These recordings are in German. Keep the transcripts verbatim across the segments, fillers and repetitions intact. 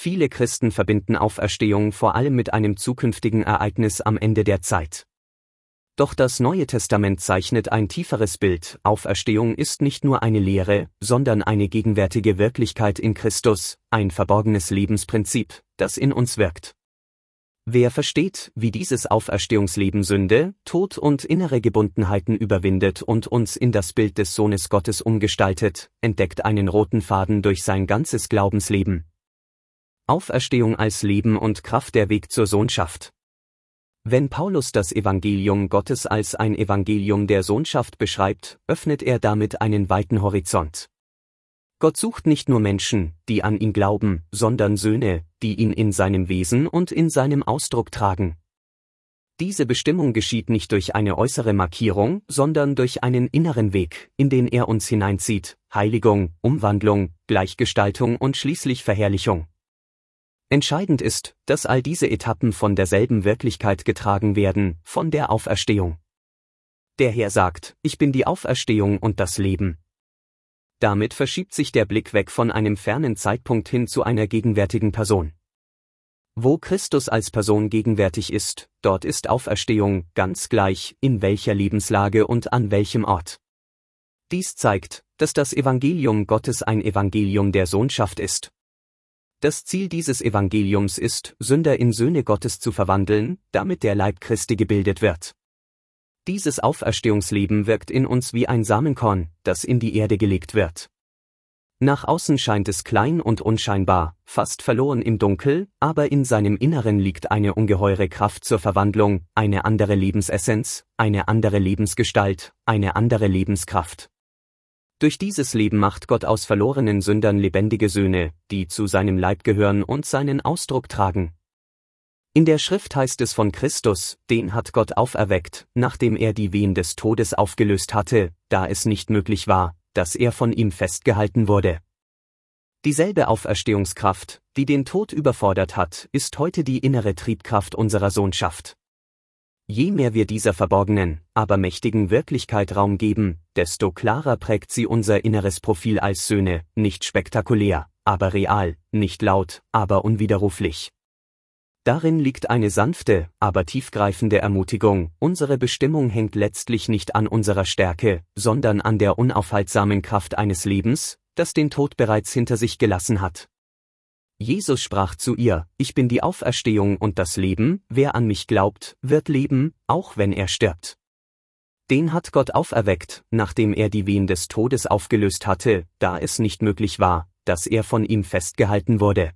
Viele Christen verbinden Auferstehung vor allem mit einem zukünftigen Ereignis am Ende der Zeit. Doch das Neue Testament zeichnet ein tieferes Bild. Auferstehung ist nicht nur eine Lehre, sondern eine gegenwärtige Wirklichkeit in Christus, ein verborgenes Lebensprinzip, das in uns wirkt. Wer versteht, wie dieses Auferstehungsleben Sünde, Tod und innere Gebundenheiten überwindet und uns in das Bild des Sohnes Gottes umgestaltet, entdeckt einen roten Faden durch sein ganzes Glaubensleben. Auferstehung als Leben und Kraft, der Weg zur Sohnschaft. Wenn Paulus das Evangelium Gottes als ein Evangelium der Sohnschaft beschreibt, öffnet er damit einen weiten Horizont. Gott sucht nicht nur Menschen, die an ihn glauben, sondern Söhne, die ihn in seinem Wesen und in seinem Ausdruck tragen. Diese Bestimmung geschieht nicht durch eine äußere Markierung, sondern durch einen inneren Weg, in den er uns hineinzieht: Heiligung, Umwandlung, Gleichgestaltung und schließlich Verherrlichung. Entscheidend ist, dass all diese Etappen von derselben Wirklichkeit getragen werden, von der Auferstehung. Der Herr sagt: Ich bin die Auferstehung und das Leben. Damit verschiebt sich der Blick weg von einem fernen Zeitpunkt hin zu einer gegenwärtigen Person. Wo Christus als Person gegenwärtig ist, dort ist Auferstehung, ganz gleich, in welcher Lebenslage und an welchem Ort. Dies zeigt, dass das Evangelium Gottes ein Evangelium der Sohnschaft ist. Das Ziel dieses Evangeliums ist, Sünder in Söhne Gottes zu verwandeln, damit der Leib Christi gebildet wird. Dieses Auferstehungsleben wirkt in uns wie ein Samenkorn, das in die Erde gelegt wird. Nach außen scheint es klein und unscheinbar, fast verloren im Dunkel, aber in seinem Inneren liegt eine ungeheure Kraft zur Verwandlung, eine andere Lebensessenz, eine andere Lebensgestalt, eine andere Lebenskraft. Durch dieses Leben macht Gott aus verlorenen Sündern lebendige Söhne, die zu seinem Leib gehören und seinen Ausdruck tragen. In der Schrift heißt es von Christus: Den hat Gott auferweckt, nachdem er die Wehen des Todes aufgelöst hatte, da es nicht möglich war, dass er von ihm festgehalten wurde. Dieselbe Auferstehungskraft, die den Tod überfordert hat, ist heute die innere Triebkraft unserer Sohnschaft. Je mehr wir dieser verborgenen, aber mächtigen Wirklichkeit Raum geben, desto klarer prägt sie unser inneres Profil als Söhne, nicht spektakulär, aber real, nicht laut, aber unwiderruflich. Darin liegt eine sanfte, aber tiefgreifende Ermutigung: Unsere Bestimmung hängt letztlich nicht an unserer Stärke, sondern an der unaufhaltsamen Kraft eines Lebens, das den Tod bereits hinter sich gelassen hat. Jesus sprach zu ihr: Ich bin die Auferstehung und das Leben, wer an mich glaubt, wird leben, auch wenn er stirbt. Den hat Gott auferweckt, nachdem er die Wehen des Todes aufgelöst hatte, da es nicht möglich war, dass er von ihm festgehalten wurde.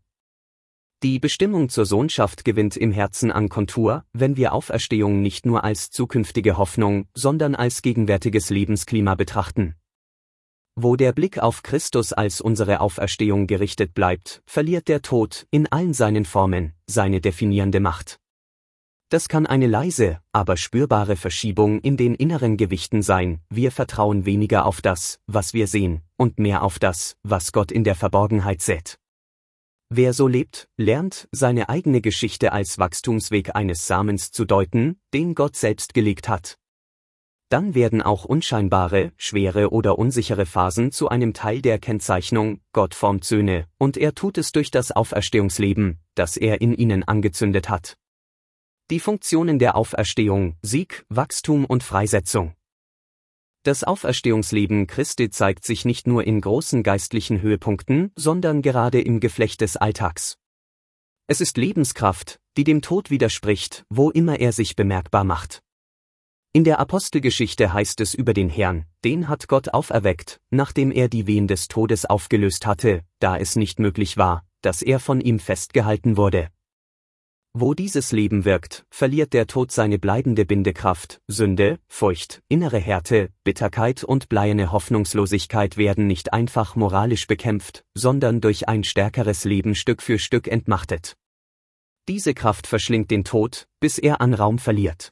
Die Bestimmung zur Sohnschaft gewinnt im Herzen an Kontur, wenn wir Auferstehung nicht nur als zukünftige Hoffnung, sondern als gegenwärtiges Lebensklima betrachten. Wo der Blick auf Christus als unsere Auferstehung gerichtet bleibt, verliert der Tod, in allen seinen Formen, seine definierende Macht. Das kann eine leise, aber spürbare Verschiebung in den inneren Gewichten sein: Wir vertrauen weniger auf das, was wir sehen, und mehr auf das, was Gott in der Verborgenheit sät. Wer so lebt, lernt, seine eigene Geschichte als Wachstumsweg eines Samens zu deuten, den Gott selbst gelegt hat. Dann werden auch unscheinbare, schwere oder unsichere Phasen zu einem Teil der Kennzeichnung: Gott formt Söhne, und er tut es durch das Auferstehungsleben, das er in ihnen angezündet hat. Die Funktionen der Auferstehung: Sieg, Wachstum und Freisetzung. Das Auferstehungsleben Christi zeigt sich nicht nur in großen geistlichen Höhepunkten, sondern gerade im Geflecht des Alltags. Es ist Lebenskraft, die dem Tod widerspricht, wo immer er sich bemerkbar macht. In der Apostelgeschichte heißt es über den Herrn: Den hat Gott auferweckt, nachdem er die Wehen des Todes aufgelöst hatte, da es nicht möglich war, dass er von ihm festgehalten wurde. Wo dieses Leben wirkt, verliert der Tod seine bleibende Bindekraft. Sünde, Furcht, innere Härte, Bitterkeit und bleierne Hoffnungslosigkeit werden nicht einfach moralisch bekämpft, sondern durch ein stärkeres Leben Stück für Stück entmachtet. Diese Kraft verschlingt den Tod, bis er an Raum verliert.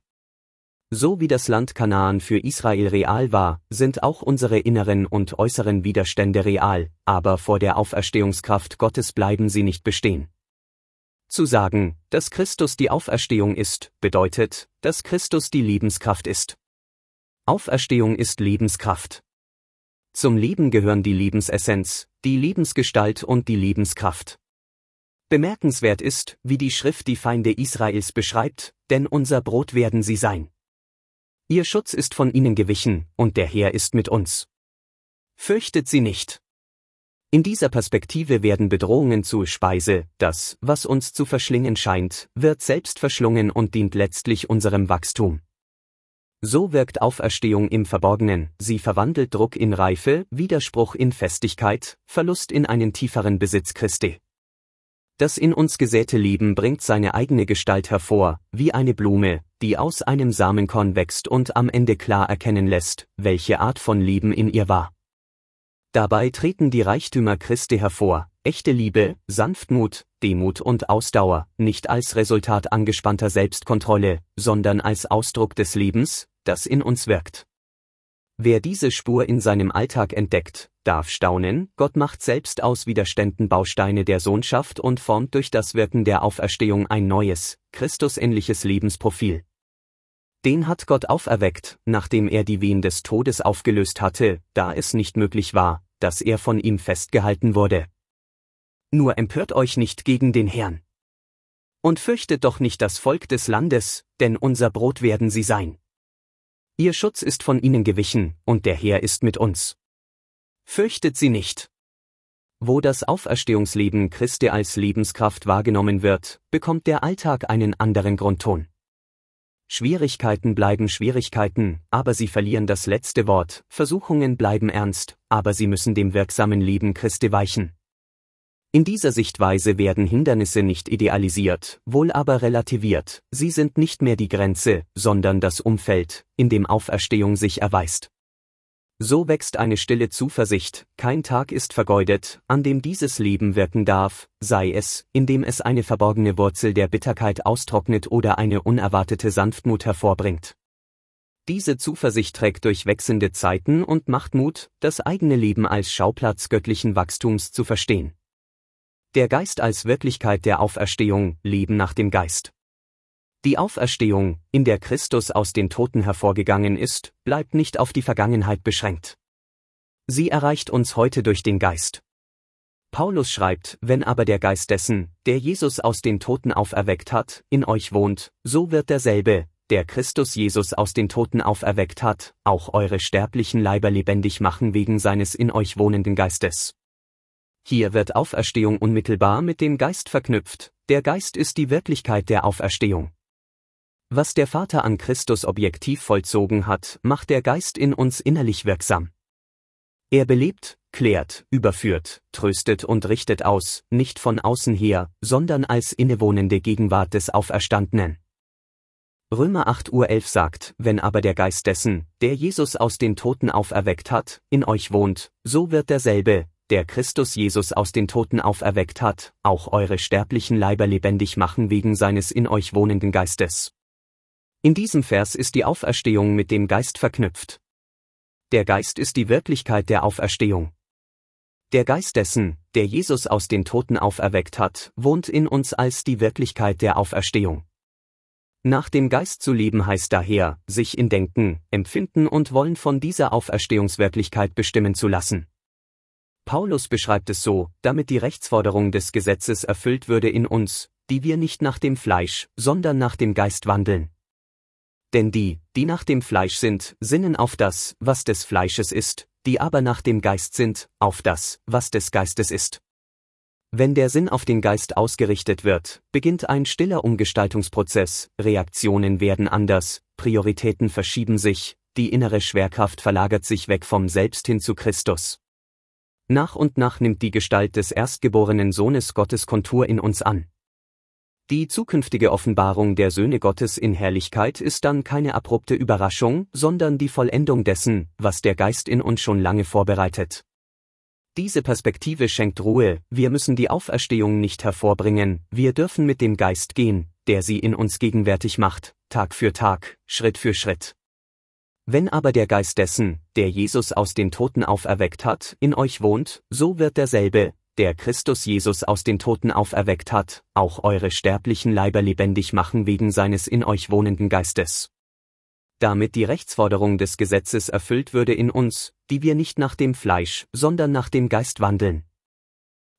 So wie das Land Kanaan für Israel real war, sind auch unsere inneren und äußeren Widerstände real, aber vor der Auferstehungskraft Gottes bleiben sie nicht bestehen. Zu sagen, dass Christus die Auferstehung ist, bedeutet, dass Christus die Lebenskraft ist. Auferstehung ist Lebenskraft. Zum Leben gehören die Lebensessenz, die Lebensgestalt und die Lebenskraft. Bemerkenswert ist, wie die Schrift die Feinde Israels beschreibt, denn unser Brot werden sie sein. Ihr Schutz ist von ihnen gewichen, und der Herr ist mit uns. Fürchtet sie nicht. In dieser Perspektive werden Bedrohungen zu Speise, das, was uns zu verschlingen scheint, wird selbst verschlungen und dient letztlich unserem Wachstum. So wirkt Auferstehung im Verborgenen, sie verwandelt Druck in Reife, Widerspruch in Festigkeit, Verlust in einen tieferen Besitz Christi. Das in uns gesäte Leben bringt seine eigene Gestalt hervor, wie eine Blume, die aus einem Samenkorn wächst und am Ende klar erkennen lässt, welche Art von Leben in ihr war. Dabei treten die Reichtümer Christi hervor, echte Liebe, Sanftmut, Demut und Ausdauer, nicht als Resultat angespannter Selbstkontrolle, sondern als Ausdruck des Lebens, das in uns wirkt. Wer diese Spur in seinem Alltag entdeckt, darf staunen, Gott macht selbst aus Widerständen Bausteine der Sohnschaft und formt durch das Wirken der Auferstehung ein neues, Christusähnliches Lebensprofil. Den hat Gott auferweckt, nachdem er die Wehen des Todes aufgelöst hatte, da es nicht möglich war, dass er von ihm festgehalten wurde. Nur empört euch nicht gegen den Herrn. Und fürchtet doch nicht das Volk des Landes, denn unser Brot werden sie sein. Ihr Schutz ist von ihnen gewichen, und der Herr ist mit uns. Fürchtet sie nicht. Wo das Auferstehungsleben Christi als Lebenskraft wahrgenommen wird, bekommt der Alltag einen anderen Grundton. Schwierigkeiten bleiben Schwierigkeiten, aber sie verlieren das letzte Wort, Versuchungen bleiben ernst, aber sie müssen dem wirksamen Leben Christi weichen. In dieser Sichtweise werden Hindernisse nicht idealisiert, wohl aber relativiert, sie sind nicht mehr die Grenze, sondern das Umfeld, in dem Auferstehung sich erweist. So wächst eine stille Zuversicht, kein Tag ist vergeudet, an dem dieses Leben wirken darf, sei es, indem es eine verborgene Wurzel der Bitterkeit austrocknet oder eine unerwartete Sanftmut hervorbringt. Diese Zuversicht trägt durch wechselnde Zeiten und macht Mut, das eigene Leben als Schauplatz göttlichen Wachstums zu verstehen. Der Geist als Wirklichkeit der Auferstehung, Leben nach dem Geist. Die Auferstehung, in der Christus aus den Toten hervorgegangen ist, bleibt nicht auf die Vergangenheit beschränkt. Sie erreicht uns heute durch den Geist. Paulus schreibt, wenn aber der Geist dessen, der Jesus aus den Toten auferweckt hat, in euch wohnt, so wird derselbe, der Christus Jesus aus den Toten auferweckt hat, auch eure sterblichen Leiber lebendig machen wegen seines in euch wohnenden Geistes. Hier wird Auferstehung unmittelbar mit dem Geist verknüpft, der Geist ist die Wirklichkeit der Auferstehung. Was der Vater an Christus objektiv vollzogen hat, macht der Geist in uns innerlich wirksam. Er belebt, klärt, überführt, tröstet und richtet aus, nicht von außen her, sondern als innewohnende Gegenwart des Auferstandenen. Römer acht Uhr elf sagt, wenn aber der Geist dessen, der Jesus aus den Toten auferweckt hat, in euch wohnt, so wird derselbe, der Christus Jesus aus den Toten auferweckt hat, auch eure sterblichen Leiber lebendig machen wegen seines in euch wohnenden Geistes. In diesem Vers ist die Auferstehung mit dem Geist verknüpft. Der Geist ist die Wirklichkeit der Auferstehung. Der Geist dessen, der Jesus aus den Toten auferweckt hat, wohnt in uns als die Wirklichkeit der Auferstehung. Nach dem Geist zu leben heißt daher, sich in Denken, Empfinden und Wollen von dieser Auferstehungswirklichkeit bestimmen zu lassen. Paulus beschreibt es so, damit die Rechtsforderung des Gesetzes erfüllt würde in uns, die wir nicht nach dem Fleisch, sondern nach dem Geist wandeln. Denn die, die nach dem Fleisch sind, sinnen auf das, was des Fleisches ist, die aber nach dem Geist sind, auf das, was des Geistes ist. Wenn der Sinn auf den Geist ausgerichtet wird, beginnt ein stiller Umgestaltungsprozess, Reaktionen werden anders, Prioritäten verschieben sich, die innere Schwerkraft verlagert sich weg vom Selbst hin zu Christus. Nach und nach nimmt die Gestalt des erstgeborenen Sohnes Gottes Kontur in uns an. Die zukünftige Offenbarung der Söhne Gottes in Herrlichkeit ist dann keine abrupte Überraschung, sondern die Vollendung dessen, was der Geist in uns schon lange vorbereitet. Diese Perspektive schenkt Ruhe, wir müssen die Auferstehung nicht hervorbringen, wir dürfen mit dem Geist gehen, der sie in uns gegenwärtig macht, Tag für Tag, Schritt für Schritt. Wenn aber der Geist dessen, der Jesus aus den Toten auferweckt hat, in euch wohnt, so wird derselbe, der Christus Jesus aus den Toten auferweckt hat, auch eure sterblichen Leiber lebendig machen wegen seines in euch wohnenden Geistes. Damit die Rechtsforderung des Gesetzes erfüllt würde in uns, die wir nicht nach dem Fleisch, sondern nach dem Geist wandeln.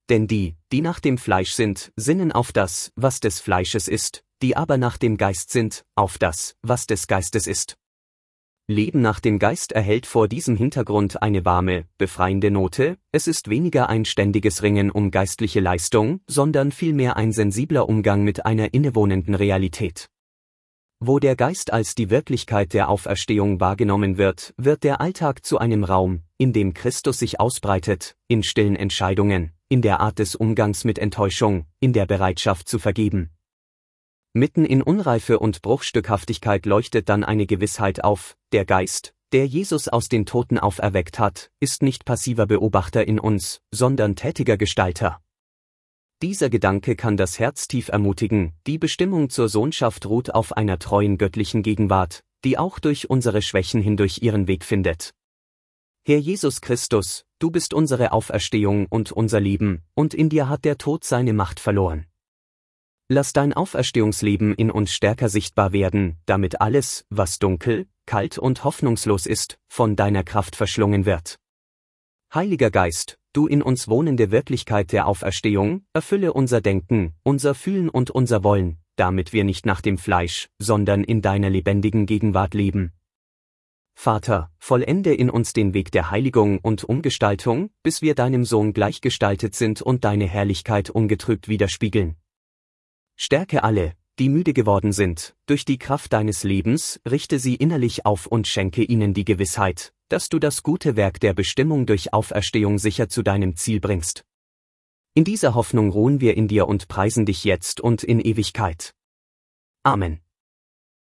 Denn die, die nach dem Fleisch sind, sinnen auf das, was des Fleisches ist, die aber nach dem Geist sind, auf das, was des Geistes ist. Leben nach dem Geist erhält vor diesem Hintergrund eine warme, befreiende Note, es ist weniger ein ständiges Ringen um geistliche Leistung, sondern vielmehr ein sensibler Umgang mit einer innewohnenden Realität. Wo der Geist als die Wirklichkeit der Auferstehung wahrgenommen wird, wird der Alltag zu einem Raum, in dem Christus sich ausbreitet, in stillen Entscheidungen, in der Art des Umgangs mit Enttäuschung, in der Bereitschaft zu vergeben. Mitten in Unreife und Bruchstückhaftigkeit leuchtet dann eine Gewissheit auf: Der Geist, der Jesus aus den Toten auferweckt hat, ist nicht passiver Beobachter in uns, sondern tätiger Gestalter. Dieser Gedanke kann das Herz tief ermutigen, die Bestimmung zur Sohnschaft ruht auf einer treuen göttlichen Gegenwart, die auch durch unsere Schwächen hindurch ihren Weg findet. Herr Jesus Christus, du bist unsere Auferstehung und unser Leben, und in dir hat der Tod seine Macht verloren. Lass dein Auferstehungsleben in uns stärker sichtbar werden, damit alles, was dunkel, kalt und hoffnungslos ist, von deiner Kraft verschlungen wird. Heiliger Geist, du in uns wohnende Wirklichkeit der Auferstehung, erfülle unser Denken, unser Fühlen und unser Wollen, damit wir nicht nach dem Fleisch, sondern in deiner lebendigen Gegenwart leben. Vater, vollende in uns den Weg der Heiligung und Umgestaltung, bis wir deinem Sohn gleichgestaltet sind und deine Herrlichkeit ungetrübt widerspiegeln. Stärke alle, die müde geworden sind, durch die Kraft deines Lebens, richte sie innerlich auf und schenke ihnen die Gewissheit, dass du das gute Werk der Bestimmung durch Auferstehung sicher zu deinem Ziel bringst. In dieser Hoffnung ruhen wir in dir und preisen dich jetzt und in Ewigkeit. Amen.